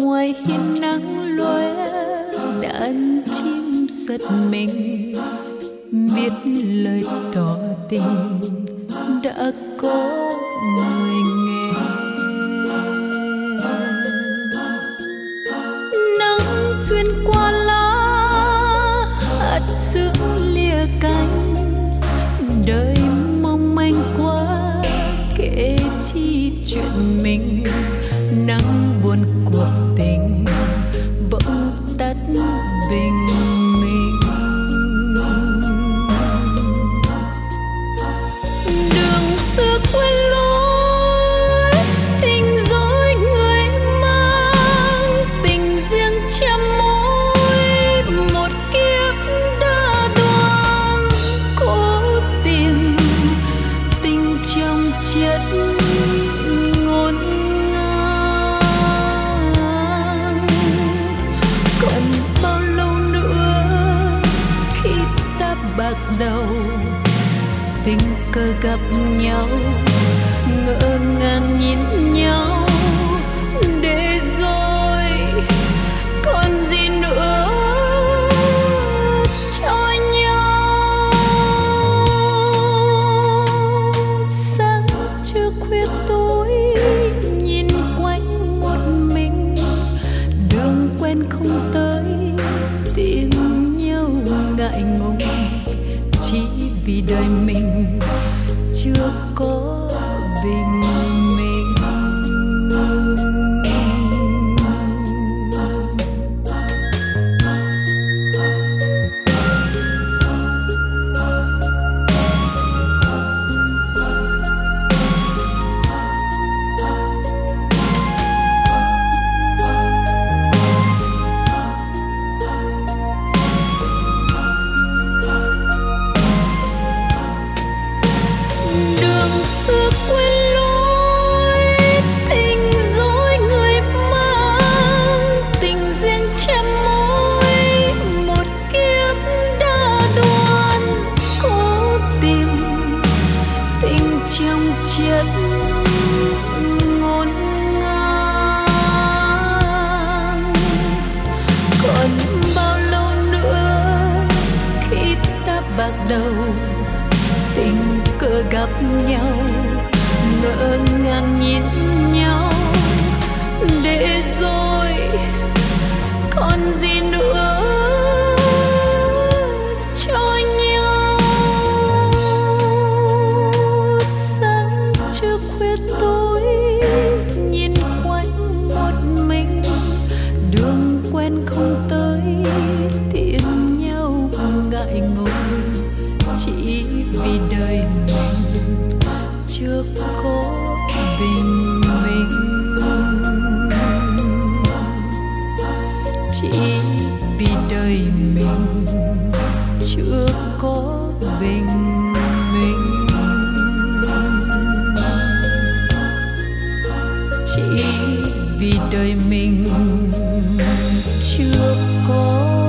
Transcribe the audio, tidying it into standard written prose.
ngoài hiên nắng lóe đàn chim giật mình, biết lời tỏ tình đã có người nghe. Nắng xuyên qua lá hạt sương lìa cánh, đời mong manh quá kể chi chuyện mình. Nắng buồn cuộc tình bỗng tắt bình minh. Đường xưa quên lối tình dối người mang, tình riêng trăm mối một kiếp đã đoan. Cố tìm tình trong chất ngổn ngang, còn bao lâu nữa khi ta bạc đầu tình cờ gặp nhau, ngỡ ngàng nhìn nhau để rồi còn gì nữa cho nhau. Sáng trưa khuya tối nhìn quanh một mình, đường quen không tới tìm nhau ngại ngùng, chỉ vì đời mình chưa có bình minh. Đường xưa quên lối tình dối người mang, tình riêng trăm mối một kiếp đã đoan. Cố tìm tình trong chất ngổn ngang, còn bao lâu nữa khi ta bạc đầu tình cờ gặp nhau, ngỡ ngàng nhìn nhau để rồi còn gì nữa cho nhau. Sáng trưa khuya tối nhìn quanh một mình, đường quen không tới tìm nhau ngại ngùng, chỉ vì đời mình chưa có bình minh. Chỉ vì đời mình chưa có bình minh. Chỉ vì đời mình chưa có